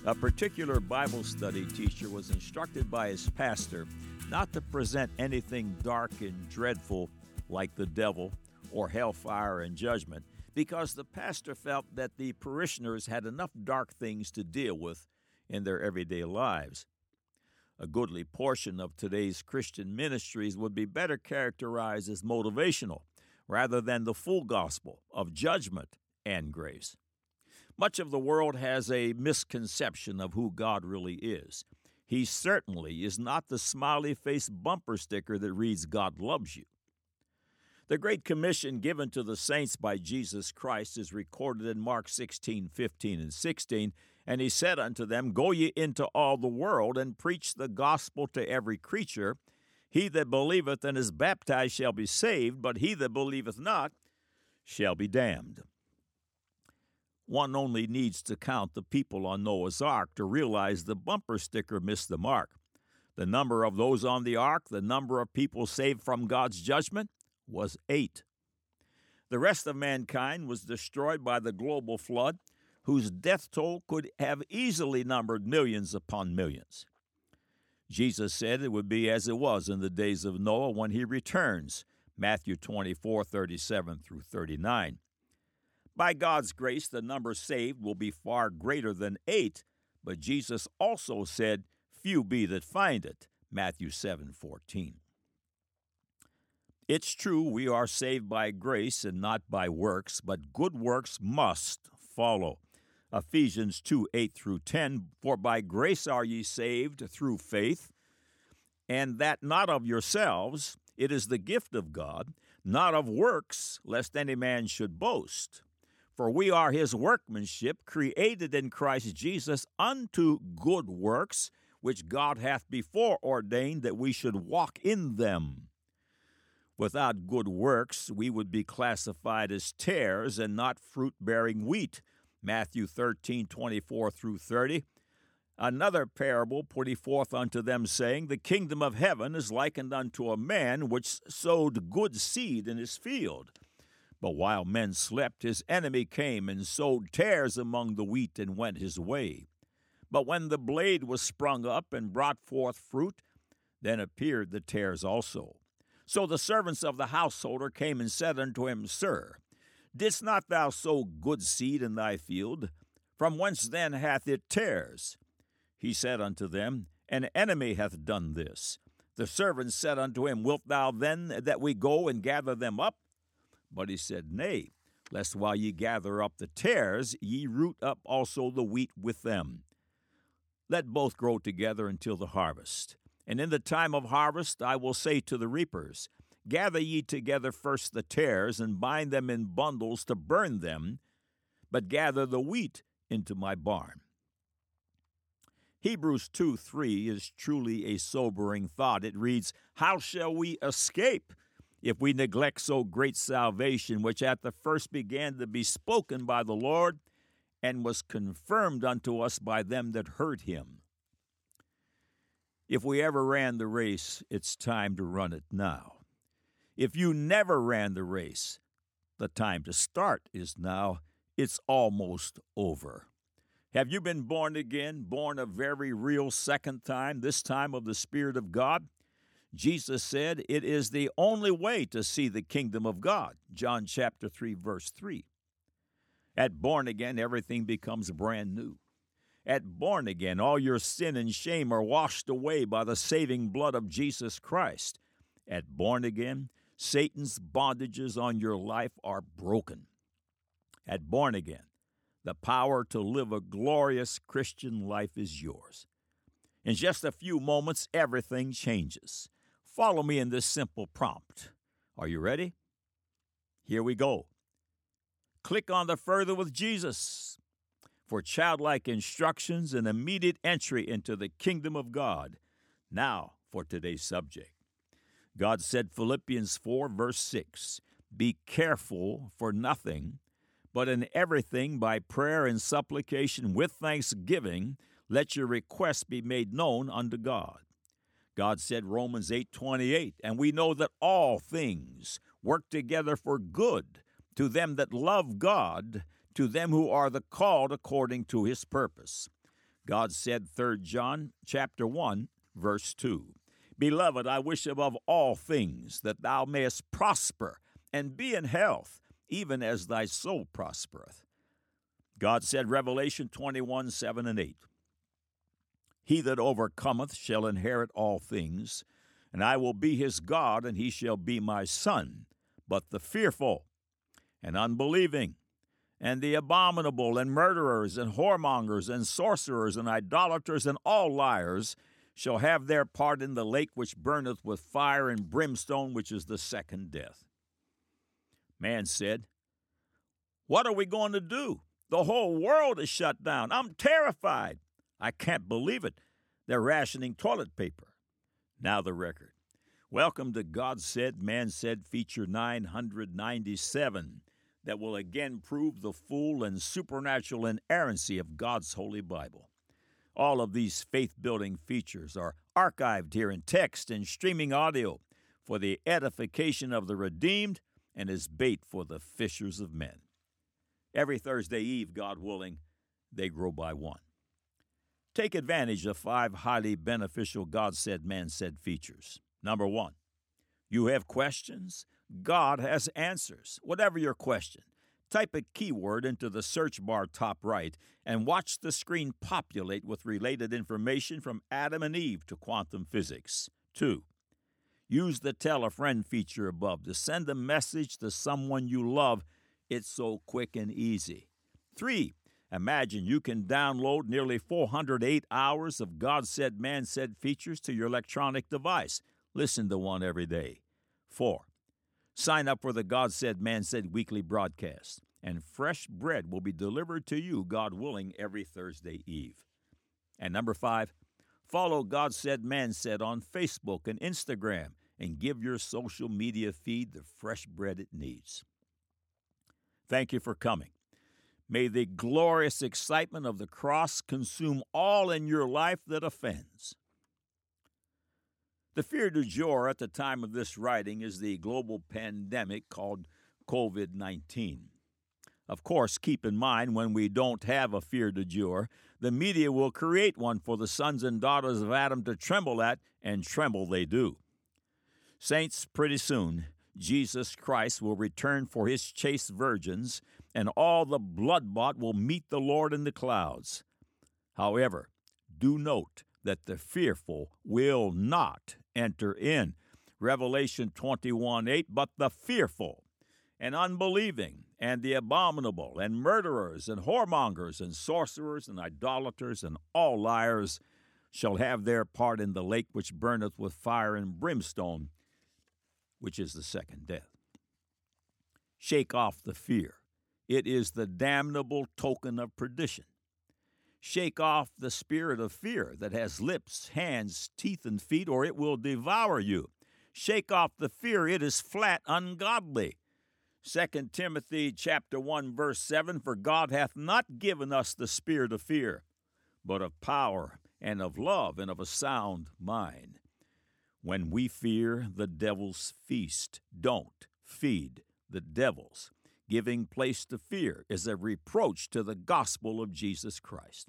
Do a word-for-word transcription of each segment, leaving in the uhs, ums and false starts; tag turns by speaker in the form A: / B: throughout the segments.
A: A particular Bible study teacher was instructed by his pastor not to present anything dark and dreadful like the devil or hellfire and judgment, because the pastor felt that the parishioners had enough dark things to deal with in their everyday lives. A goodly portion of today's Christian ministries would be better characterized as motivational rather than the full gospel of judgment and grace. Much of the world has a misconception of who God really is. He certainly is not the smiley-faced bumper sticker that reads, "God loves you." The Great Commission given to the saints by Jesus Christ is recorded in Mark sixteen, fifteen, and sixteen, and he said unto them, Go ye into all the world, and preach the gospel to every creature. He that believeth and is baptized shall be saved, but he that believeth not shall be damned. One only needs to count the people on Noah's Ark to realize the bumper sticker missed the mark. The number of those on the ark, the number of people saved from God's judgment, was eight. The rest of mankind was destroyed by the global flood, whose death toll could have easily numbered millions upon millions. Jesus said it would be as it was in the days of Noah when he returns, Matthew twenty-four, thirty-seven through thirty-nine. By God's grace, the number saved will be far greater than eight, but Jesus also said, Few be that find it, Matthew seven, fourteen. It's true we are saved by grace and not by works, but good works must follow. Ephesians two, eight through ten, For by grace are ye saved through faith, and that not of yourselves, it is the gift of God, not of works, lest any man should boast. For we are his workmanship, created in Christ Jesus unto good works, which God hath before ordained that we should walk in them. Without good works, we would be classified as tares and not fruit-bearing wheat, Matthew thirteen, twenty-four through thirty. Another parable put he forth unto them, saying, The kingdom of heaven is likened unto a man which sowed good seed in his field. But while men slept, his enemy came and sowed tares among the wheat and went his way. But when the blade was sprung up and brought forth fruit, then appeared the tares also. So the servants of the householder came and said unto him, Sir, didst not thou sow good seed in thy field? From whence then hath it tares? He said unto them, An enemy hath done this. The servants said unto him, Wilt thou then that we go and gather them up? But he said, Nay, lest while ye gather up the tares, ye root up also the wheat with them. Let both grow together until the harvest. And in the time of harvest I will say to the reapers, Gather ye together first the tares, and bind them in bundles to burn them, but gather the wheat into my barn. Hebrews two three is truly a sobering thought. It reads, How shall we escape if we neglect so great salvation, which at the first began to be spoken by the Lord, and was confirmed unto us by them that heard him? If we ever ran the race, it's time to run it now. If you never ran the race, the time to start is now. It's almost over. Have you been born again, born a very real second time, this time of the Spirit of God? Jesus said it is the only way to see the kingdom of God, John chapter three, verse three. At born again, everything becomes brand new. At born again, all your sin and shame are washed away by the saving blood of Jesus Christ. At born again, Satan's bondages on your life are broken. At born again, the power to live a glorious Christian life is yours. In just a few moments, everything changes. Follow me in this simple prompt. Are you ready? Here we go. Click on the Further with Jesus for childlike instructions and immediate entry into the kingdom of God. Now for today's subject. God said, Philippians four, verse six, Be careful for nothing, but in everything by prayer and supplication with thanksgiving, let your requests be made known unto God. God said, Romans eight twenty-eight, And we know that all things work together for good to them that love God, to them who are the called according to his purpose. God said, Third John chapter one, verse two, Beloved, I wish above all things that thou mayest prosper and be in health, even as thy soul prospereth. God said, Revelation twenty-one, seven and eight, He that overcometh shall inherit all things, and I will be his God, and he shall be my son. But the fearful and unbelieving, and the abominable, and murderers, and whoremongers, and sorcerers, and idolaters, and all liars, shall have their part in the lake which burneth with fire and brimstone, which is the second death. Man said, What are we going to do? The whole world is shut down. I'm terrified. I can't believe it. They're rationing toilet paper. Now the record. Welcome to God Said, Man Said, feature nine hundred ninety-seven, that will again prove the full and supernatural inerrancy of God's Holy Bible. All of these faith-building features are archived here in text and streaming audio for the edification of the redeemed and as bait for the fishers of men. Every Thursday eve, God willing, they grow by one. Take advantage of five highly beneficial God Said, Man Said features. Number one, you have questions? God has answers. Whatever your question, type a keyword into the search bar top right and watch the screen populate with related information from Adam and Eve to quantum physics. Two, use the Tell a Friend feature above to send a message to someone you love. It's so quick and easy. Three, imagine you can download nearly four hundred eight hours of God Said, Man Said features to your electronic device. Listen to one every day. Four, sign up for the God Said, Man Said weekly broadcast, and fresh bread will be delivered to you, God willing, every Thursday eve. And number five, follow God Said, Man Said on Facebook and Instagram, and give your social media feed the fresh bread it needs. Thank you for coming. May the glorious excitement of the cross consume all in your life that offends. The fear du jour at the time of this writing is the global pandemic called covid nineteen. Of course, keep in mind, when we don't have a fear du jour, the media will create one for the sons and daughters of Adam to tremble at, and tremble they do. Saints, pretty soon, Jesus Christ will return for his chaste virgins, and all the blood-bought will meet the Lord in the clouds. However, do note that the fearful will not enter in. Revelation twenty-one eight, but the fearful and unbelieving and the abominable and murderers and whoremongers and sorcerers and idolaters and all liars shall have their part in the lake which burneth with fire and brimstone, which is the second death. Shake off the fear. It is the damnable token of perdition. Shake off the spirit of fear that has lips, hands, teeth, and feet, or it will devour you. Shake off the fear. It is flat ungodly. Second Timothy chapter one, verse seven, For God hath not given us the spirit of fear, but of power and of love and of a sound mind. When we fear the devil's feast, don't feed the devils. Giving place to fear is a reproach to the gospel of Jesus Christ.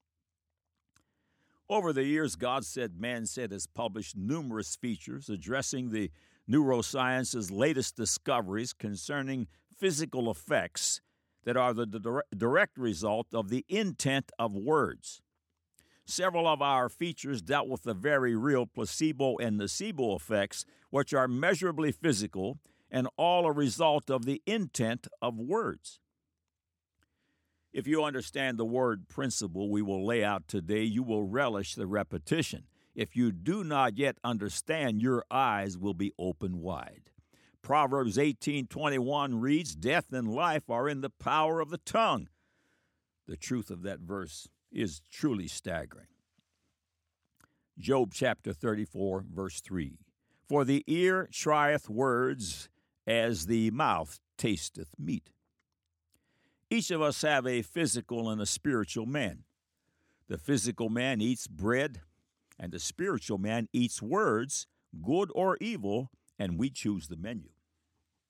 A: Over the years, God Said, Man Said has published numerous features addressing the neuroscience's latest discoveries concerning physical effects that are the direct result of the intent of words. Several of our features dealt with the very real placebo and nocebo effects, which are measurably physical and all a result of the intent of words. If you understand the word principle we will lay out today, you will relish the repetition. If you do not yet understand, your eyes will be open wide. Proverbs eighteen twenty-one reads, Death and life are in the power of the tongue. The truth of that verse is truly staggering. Job chapter thirty-four, verse three, For the ear trieth words as the mouth tasteth meat. Each of us have a physical and a spiritual man. The physical man eats bread, and the spiritual man eats words, good or evil, and we choose the menu.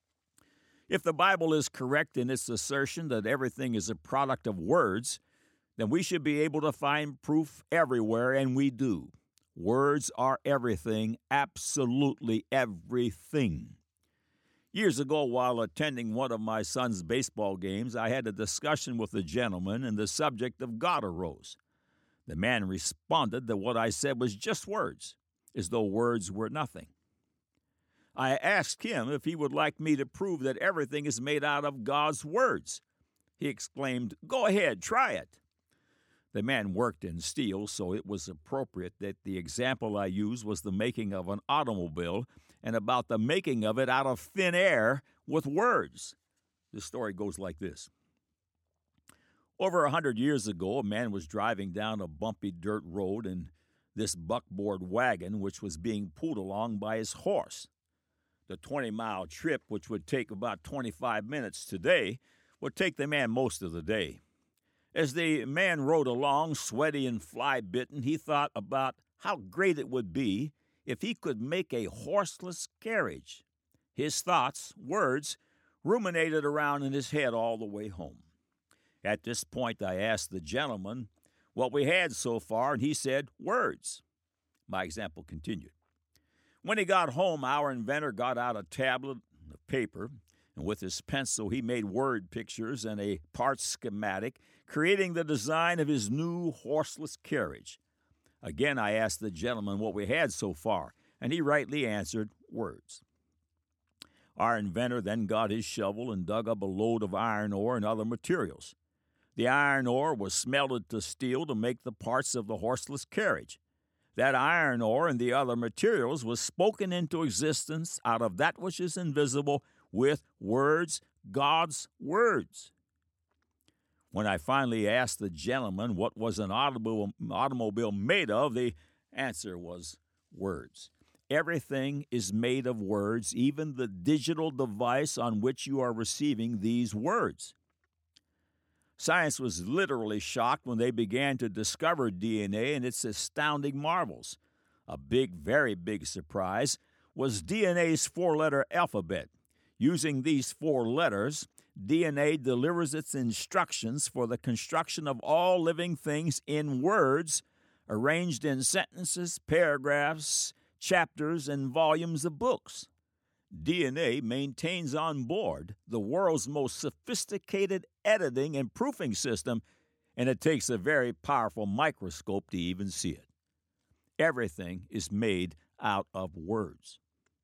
A: If the Bible is correct in its assertion that everything is a product of words, then we should be able to find proof everywhere, and we do. Words are everything, absolutely everything. Years ago, while attending one of my son's baseball games, I had a discussion with a gentleman, and the subject of God arose. The man responded that what I said was just words, as though words were nothing. I asked him if he would like me to prove that everything is made out of God's words. He exclaimed, "Go ahead, try it." The man worked in steel, so it was appropriate that the example I used was the making of an automobile and about the making of it out of thin air with words. The story goes like this. Over a hundred years ago, a man was driving down a bumpy dirt road in this buckboard wagon, which was being pulled along by his horse. The twenty-mile trip, which would take about twenty-five minutes today, would take the man most of the day. As the man rode along, sweaty and fly-bitten, he thought about how great it would be if he could make a horseless carriage. His thoughts, words, ruminated around in his head all the way home. At this point, I asked the gentleman what we had so far, and he said, words. My example continued. When he got home, our inventor got out a tablet of paper, and with his pencil, he made word pictures and a part schematic, creating the design of his new horseless carriage. Again, I asked the gentleman what we had so far, and he rightly answered, words. Our inventor then got his shovel and dug up a load of iron ore and other materials. The iron ore was smelted to steel to make the parts of the horseless carriage. That iron ore and the other materials was spoken into existence out of that which is invisible with words, God's words. When I finally asked the gentleman what was an automobile, automobile made of, the answer was words. Everything is made of words, even the digital device on which you are receiving these words. Science was literally shocked when they began to discover D N A and its astounding marvels. A big, very big surprise was D N A's four-letter alphabet. Using these four letters, D N A delivers its instructions for the construction of all living things in words, arranged in sentences, paragraphs, chapters, and volumes of books. D N A maintains on board the world's most sophisticated editing and proofing system, and it takes a very powerful microscope to even see it. Everything is made out of words.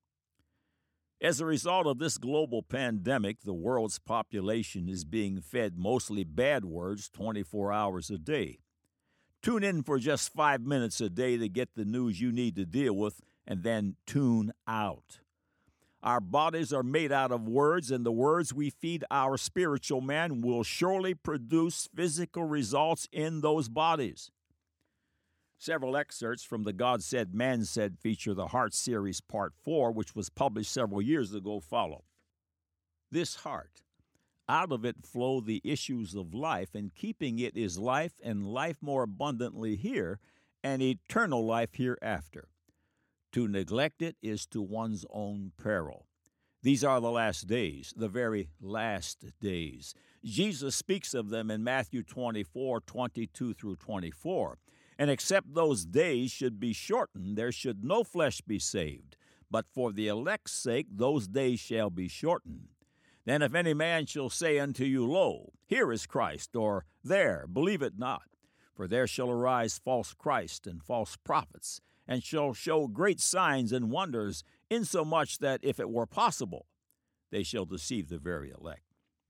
A: As a result of this global pandemic, the world's population is being fed mostly bad words twenty-four hours a day. Tune in for just five minutes a day to get the news you need to deal with, and then tune out. Our bodies are made out of words, and the words we feed our spiritual man will surely produce physical results in those bodies. Several excerpts from the God Said, Man Said feature the Heart Series Part four, which was published several years ago, follow. This heart, out of it flow the issues of life, and keeping it is life, and life more abundantly here, and eternal life hereafter. To neglect it is to one's own peril. These are the last days, the very last days. Jesus speaks of them in Matthew twenty-four, twenty-two through twenty-four. And except those days should be shortened, there should no flesh be saved. But for the elect's sake, those days shall be shortened. Then if any man shall say unto you, Lo, here is Christ, or there, believe it not. For there shall arise false Christ and false prophets, and shall show great signs and wonders, insomuch that, if it were possible, they shall deceive the very elect.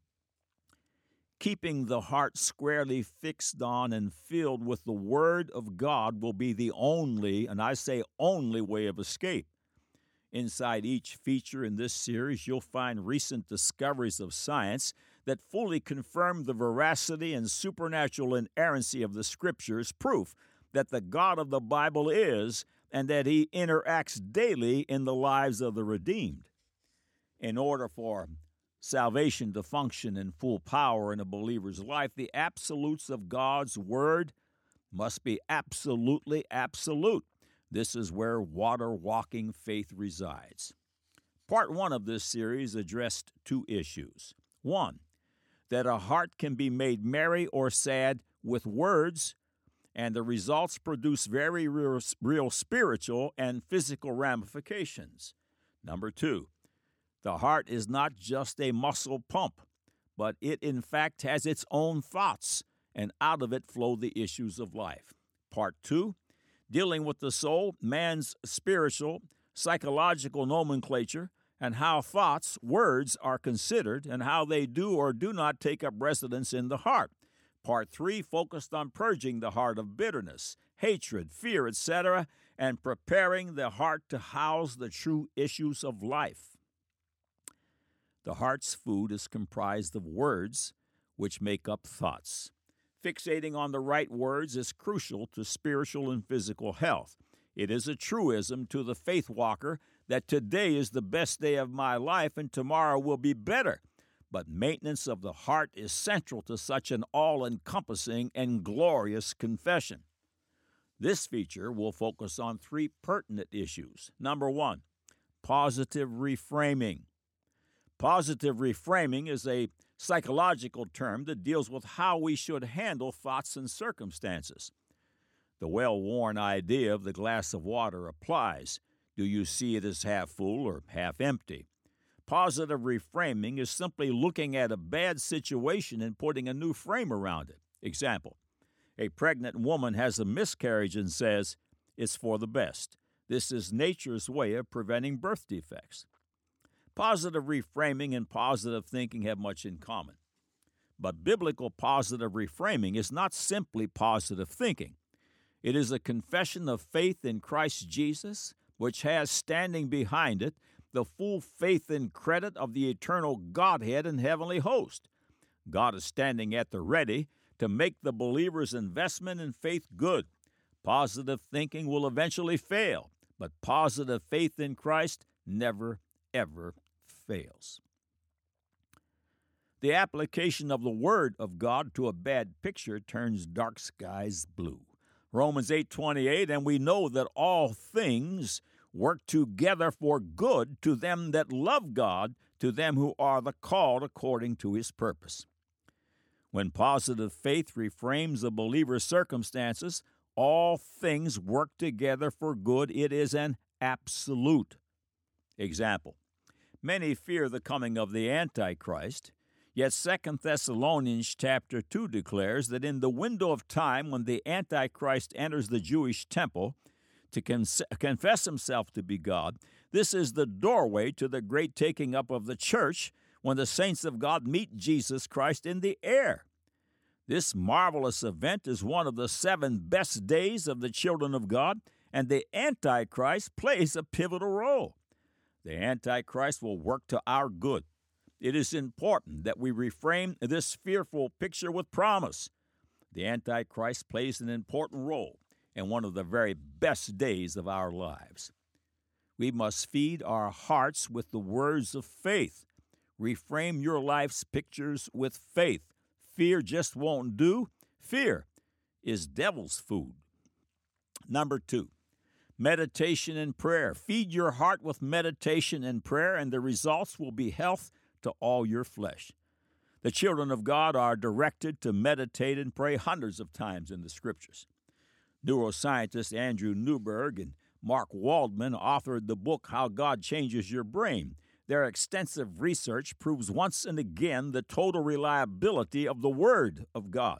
A: Keeping the heart squarely fixed on and filled with the Word of God will be the only, and I say only, way of escape. Inside each feature in this series, you'll find recent discoveries of science that fully confirm the veracity and supernatural inerrancy of the Scriptures, proof that the God of the Bible is, and that He interacts daily in the lives of the redeemed. In order for salvation to function in full power in a believer's life, the absolutes of God's Word must be absolutely absolute. This is where water-walking faith resides. Part one of this series addressed two issues. One, that a heart can be made merry or sad with words, and the results produce very real, real spiritual and physical ramifications. Number two, the heart is not just a muscle pump, but it in fact has its own thoughts, and out of it flow the issues of life. Part two, dealing with the soul, man's spiritual, psychological nomenclature, and how thoughts, words, are considered, and how they do or do not take up residence in the heart. Part three focused on purging the heart of bitterness, hatred, fear, et cetera, and preparing the heart to house the true issues of life. The heart's food is comprised of words, which make up thoughts. Fixating on the right words is crucial to spiritual and physical health. It is a truism to the faith walker that today is the best day of my life and tomorrow will be better. But maintenance of the heart is central to such an all-encompassing and glorious confession. This feature will focus on three pertinent issues. Number one, positive reframing. Positive reframing is a psychological term that deals with how we should handle thoughts and circumstances. The well-worn idea of the glass of water applies. Do you see it as half full or half empty? Positive reframing is simply looking at a bad situation and putting a new frame around it. Example, a pregnant woman has a miscarriage and says, "It's for the best. This is nature's way of preventing birth defects." Positive reframing and positive thinking have much in common. But biblical positive reframing is not simply positive thinking. It is a confession of faith in Christ Jesus, which has standing behind it the full faith and credit of the eternal Godhead and heavenly host. God is standing at the ready to make the believer's investment in faith good. Positive thinking will eventually fail, but positive faith in Christ never, ever fails. The application of the Word of God to a bad picture turns dark skies blue. Romans eight twenty-eight, and we know that all things work together for good to them that love God, to them who are the called according to his purpose. When positive faith reframes a believer's circumstances, all things work together for good. It is an absolute. Example, many fear the coming of the Antichrist, yet Second Thessalonians chapter two declares that in the window of time when the Antichrist enters the Jewish temple to con- confess himself to be God, this is the doorway to the great taking up of the church when the saints of God meet Jesus Christ in the air. This marvelous event is one of the seven best days of the children of God, and the Antichrist plays a pivotal role. The Antichrist will work to our good. It is important that we reframe this fearful picture with promise. The Antichrist plays an important role in one of the very best days of our lives. We must feed our hearts with the words of faith. Reframe your life's pictures with faith. Fear just won't do. Fear is devil's food. Number two, meditation and prayer. Feed your heart with meditation and prayer, and the results will be health to all your flesh. The children of God are directed to meditate and pray hundreds of times in the Scriptures. Neuroscientists Andrew Newberg and Mark Waldman authored the book How God Changes Your Brain. Their extensive research proves once and again the total reliability of the Word of God.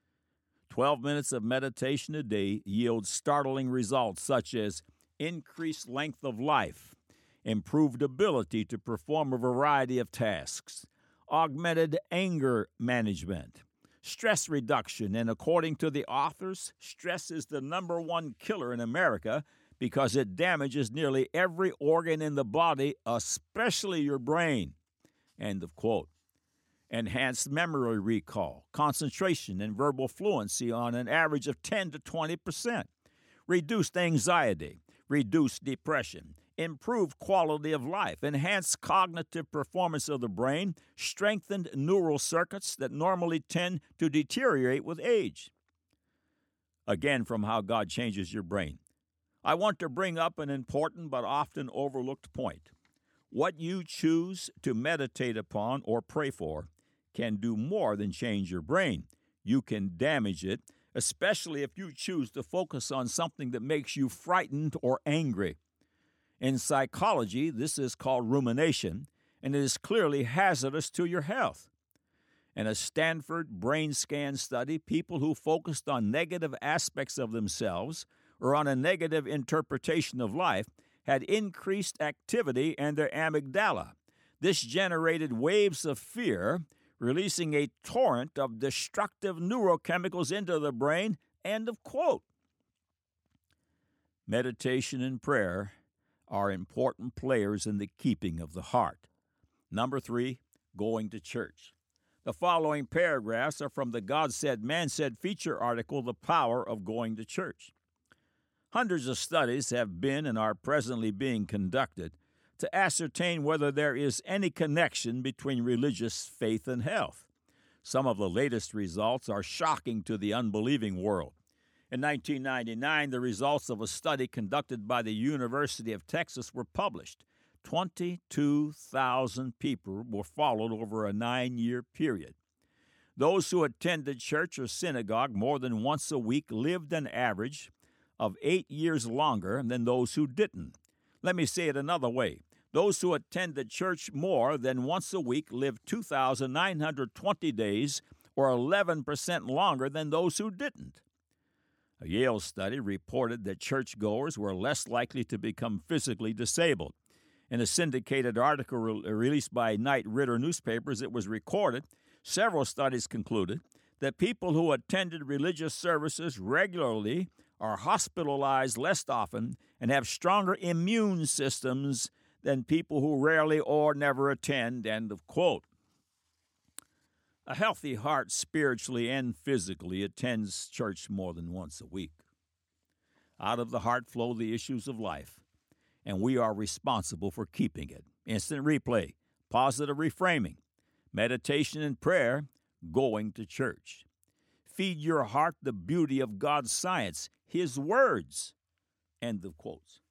A: Twelve minutes of meditation a day yields startling results such as increased length of life, improved ability to perform a variety of tasks, augmented anger management, stress reduction, and according to the authors, stress is the number one killer in America because it damages nearly every organ in the body, especially your brain. End of quote. Enhanced memory recall, concentration, and verbal fluency on an average of ten to twenty percent. Reduced anxiety, reduced depression, improved quality of life, enhanced cognitive performance of the brain, strengthened neural circuits that normally tend to deteriorate with age. Again, from How God Changes Your Brain. I want to bring up an important but often overlooked point. What you choose to meditate upon or pray for can do more than change your brain. you can damage it, especially if you choose to focus on something that makes you frightened or angry. In psychology, this is called rumination, and it is clearly hazardous to your health. In a Stanford brain scan study, people who focused on negative aspects of themselves or on a negative interpretation of life had increased activity in their amygdala. This generated waves of fear, releasing a torrent of destructive neurochemicals into the brain. End of quote. Meditation and prayer are important players in the keeping of the heart. Number three, going to church. The following paragraphs are from the God Said, Man Said feature article, The Power of Going to Church. Hundreds of studies have been and are presently being conducted to ascertain whether there is any connection between religious faith and health. Some of the latest results are shocking to the unbelieving world. In nineteen ninety-nine, the results of a study conducted by the University of Texas were published. twenty-two thousand people were followed over a nine-year period. Those who attended church or synagogue more than once a week lived an average of eight years longer than those who didn't. Let me say it another way. Those who attended church more than once a week lived two thousand nine hundred twenty days, or eleven percent longer than those who didn't. A Yale study reported that churchgoers were less likely to become physically disabled. In a syndicated article re- released by Knight Ridder newspapers, it was recorded several studies concluded that people who attended religious services regularly are hospitalized less often and have stronger immune systems than people who rarely or never attend. End of quote. A healthy heart, spiritually and physically, attends church more than once a week. Out of the heart flow the issues of life, and we are responsible for keeping it. Instant replay, positive reframing, meditation and prayer, going to church. Feed your heart the beauty of God's science, His words. End of quotes.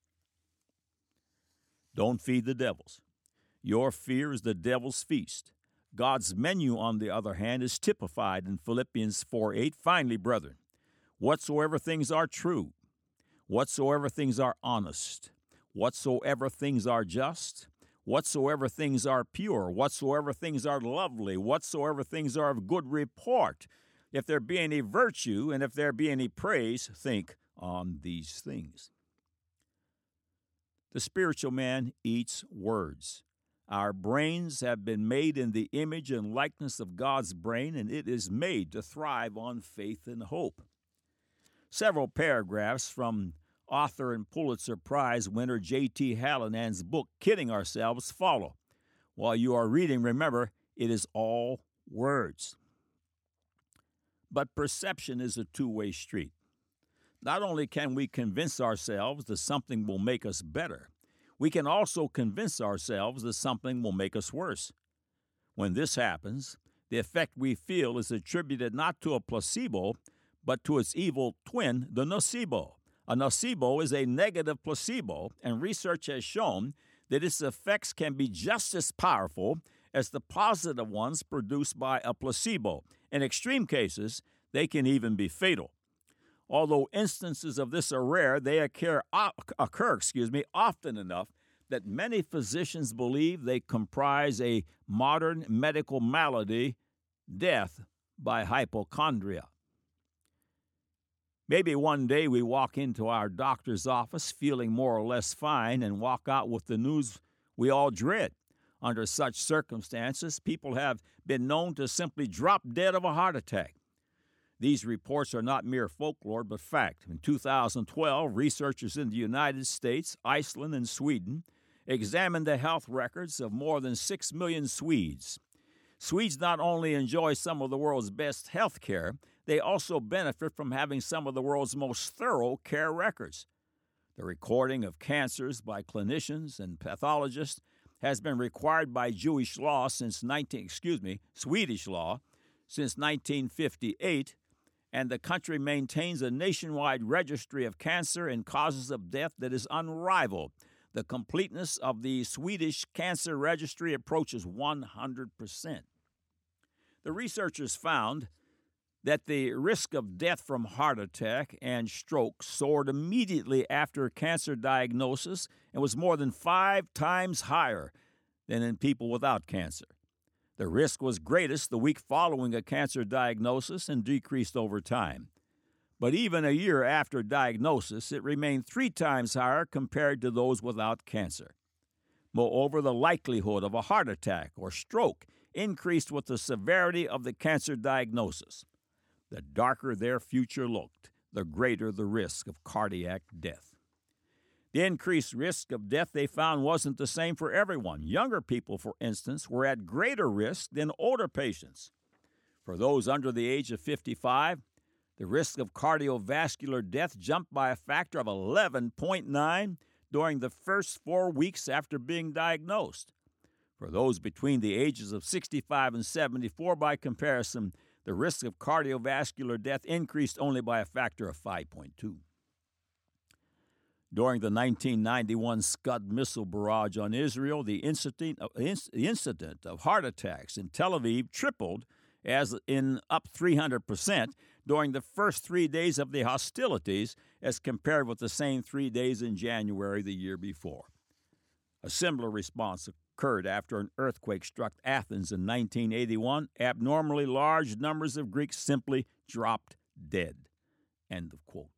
A: Don't feed the devils. Your fear is the devil's feast. God's menu, on the other hand, is typified in Philippians four eight. Finally, brethren, whatsoever things are true, whatsoever things are honest, whatsoever things are just, whatsoever things are pure, whatsoever things are lovely, whatsoever things are of good report, if there be any virtue and if there be any praise, think on these things. The spiritual man eats words. Our brains have been made in the image and likeness of God's brain, and it is made to thrive on faith and hope. Several paragraphs from author and Pulitzer Prize winner J T Hallinan book, Kidding Ourselves, follow. While you are reading, remember, it is all words. But perception is a two-way street. Not only can we convince ourselves that something will make us better, we can also convince ourselves that something will make us worse. When this happens, the effect we feel is attributed not to a placebo, but to its evil twin, the nocebo. A nocebo is a negative placebo, and research has shown that its effects can be just as powerful as the positive ones produced by a placebo. In extreme cases, they can even be fatal. Although instances of this are rare, they occur, occur excuse me, often enough that many physicians believe they comprise a modern medical malady, death by hypochondria. Maybe one day we walk into our doctor's office feeling more or less fine and walk out with the news we all dread. Under such circumstances, people have been known to simply drop dead of a heart attack. These reports are not mere folklore, but fact. In two thousand twelve, researchers in the United States, Iceland, and Sweden examined the health records of more than six million Swedes. Swedes not only enjoy some of the world's best health care, they also benefit from having some of the world's most thorough care records. The recording of cancers by clinicians and pathologists has been required by Jewish law since nineteen excuse me, Swedish law since nineteen fifty-eight. And the country maintains a nationwide registry of cancer and causes of death that is unrivaled. The completeness of the Swedish cancer registry approaches one hundred percent. The researchers found that the risk of death from heart attack and stroke soared immediately after cancer diagnosis and was more than five times higher than in people without cancer. The risk was greatest the week following a cancer diagnosis and decreased over time. But even a year after diagnosis, it remained three times higher compared to those without cancer. Moreover, the likelihood of a heart attack or stroke increased with the severity of the cancer diagnosis. The darker their future looked, the greater the risk of cardiac death. The increased risk of death they found wasn't the same for everyone. Younger people, for instance, were at greater risk than older patients. For those under the age of fifty-five, the risk of cardiovascular death jumped by a factor of eleven point nine during the first four weeks after being diagnosed. For those between the ages of sixty-five and seventy-four, by comparison, the risk of cardiovascular death increased only by a factor of five point two. During the nineteen ninety-one Scud missile barrage on Israel, the incident of heart attacks in Tel Aviv tripled, as in up three hundred percent during the first three days of the hostilities as compared with the same three days in January the year before. A similar response occurred after an earthquake struck Athens in nineteen eighty-one. Abnormally large numbers of Greeks simply dropped dead. End of quote.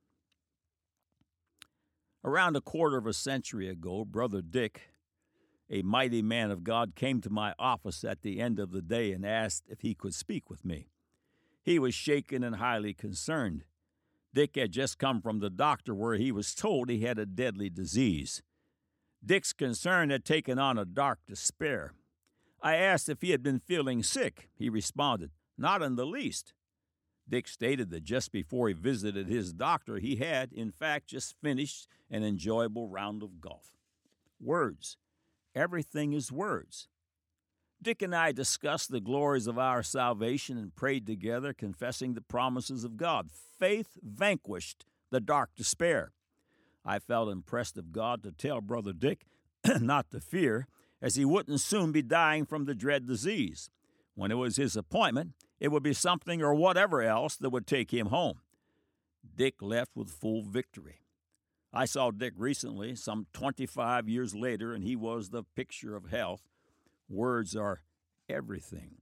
A: Around a quarter of a century ago, Brother Dick, a mighty man of God, came to my office at the end of the day and asked if he could speak with me. He was shaken and highly concerned. Dick had just come from the doctor where he was told he had a deadly disease. Dick's concern had taken on a dark despair. I asked if he had been feeling sick. He responded, "Not in the least." Dick stated that just before he visited his doctor, he had, in fact, just finished an enjoyable round of golf. Words. Everything is words. Dick and I discussed the glories of our salvation and prayed together, confessing the promises of God. Faith vanquished the dark despair. I felt impressed of God to tell Brother Dick not to fear, as he wouldn't soon be dying from the dread disease. When it was his appointment, it would be something or whatever else that would take him home. Dick left with full victory. I saw Dick recently, some twenty-five years later, and he was the picture of health. Words are everything.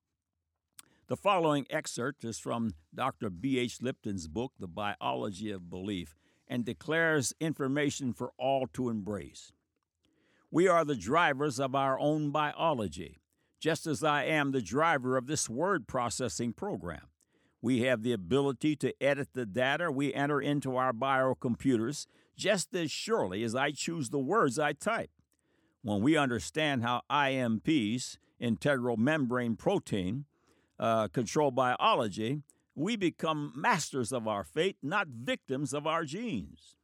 A: The following excerpt is from Doctor B H Lipton's book, The Biology of Belief, and declares information for all to embrace. We are the drivers of our own biology, just as I am the driver of this word processing program. We have the ability to edit the data we enter into our biocomputers just as surely as I choose the words I type. When we understand how I M Ps, integral membrane protein, uh, control biology, we become masters of our fate, not victims of our genes.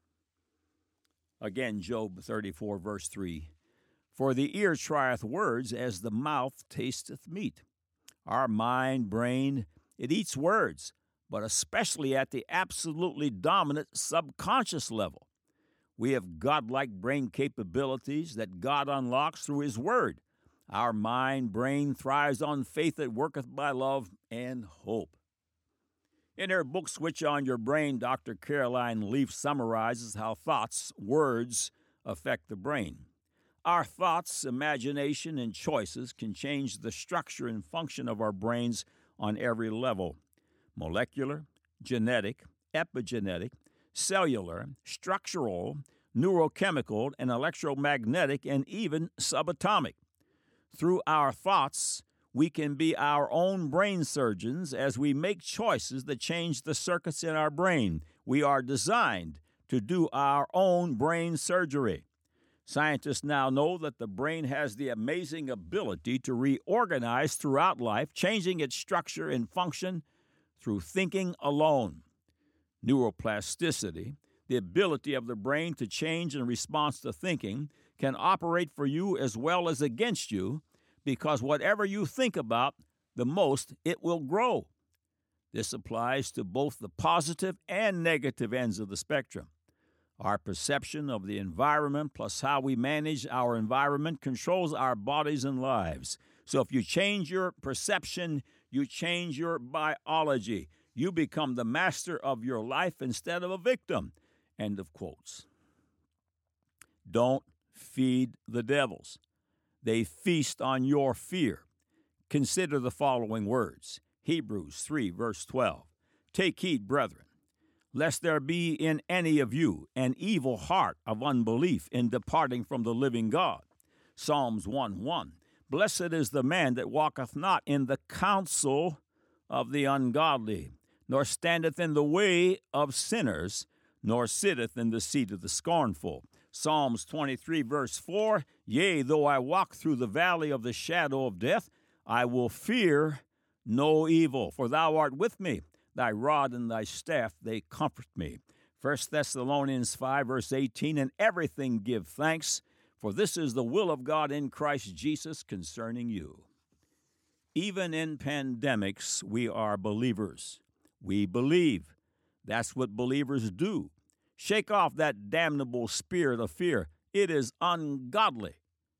A: Again, Job thirty-four, verse three. For the ear trieth words as the mouth tasteth meat. Our mind, brain, it eats words, but especially at the absolutely dominant subconscious level. We have godlike brain capabilities that God unlocks through His Word. Our mind, brain thrives on faith that worketh by love and hope. In her book, Switch on Your Brain, Doctor Caroline Leaf summarizes how thoughts, words, affect the brain. Our thoughts, imagination, and choices can change the structure and function of our brains on every level: molecular, genetic, epigenetic, cellular, structural, neurochemical, and electromagnetic, and even subatomic. Through our thoughts, we can be our own brain surgeons as we make choices that change the circuits in our brain. We are designed to do our own brain surgery. Scientists now know that the brain has the amazing ability to reorganize throughout life, changing its structure and function through thinking alone. Neuroplasticity, the ability of the brain to change in response to thinking, can operate for you as well as against you, because whatever you think about the most, it will grow. This applies to both the positive and negative ends of the spectrum. Our perception of the environment plus how we manage our environment controls our bodies and lives. So if you change your perception, You change your biology. You become the master of your life instead of a victim. End of quotes. Don't feed the devils. They feast on your fear. Consider the following words. Hebrews three, verse twelve. Take heed, brethren, lest there be in any of you an evil heart of unbelief in departing from the living God. Psalms one one. Blessed is the man that walketh not in the counsel of the ungodly, nor standeth in the way of sinners, nor sitteth in the seat of the scornful. Psalms twenty-three, verse four. Yea, though I walk through the valley of the shadow of death, I will fear no evil, for thou art with me. Thy rod and thy staff, they comfort me. First Thessalonians five, verse eighteen, and everything give thanks, for this is the will of God in Christ Jesus concerning you. Even in pandemics, we are believers. We believe. That's what believers do. Shake off that damnable spirit of fear. It is ungodly.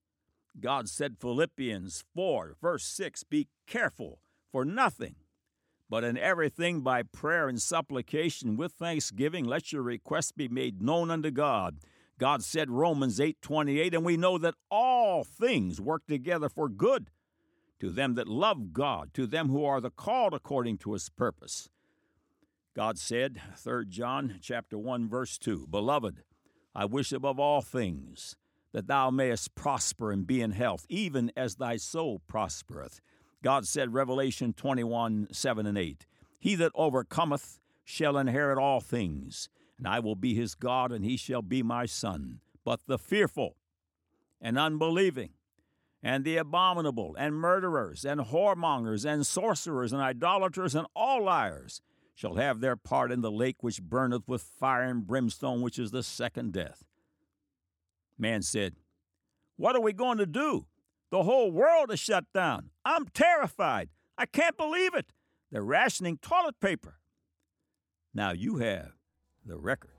A: God said, Philippians four, verse six, be careful for nothing, but in everything by prayer and supplication with thanksgiving, let your requests be made known unto God. God said, Romans eight, twenty-eight, and we know that all things work together for good to them that love God, to them who are the called according to his purpose. God said, Third John chapter one, verse two, Beloved, I wish above all things that thou mayest prosper and be in health, even as thy soul prospereth. God said, Revelation twenty-one, seven and eight, He that overcometh shall inherit all things, and I will be his God, and he shall be my son. But the fearful and unbelieving, and the abominable, and murderers, and whoremongers, and sorcerers, and idolaters, and all liars shall have their part in the lake which burneth with fire and brimstone, which is the second death. Man said, what are we going to do? The whole world is shut down. I'm terrified. I can't believe it. They're rationing toilet paper. Now you have the record.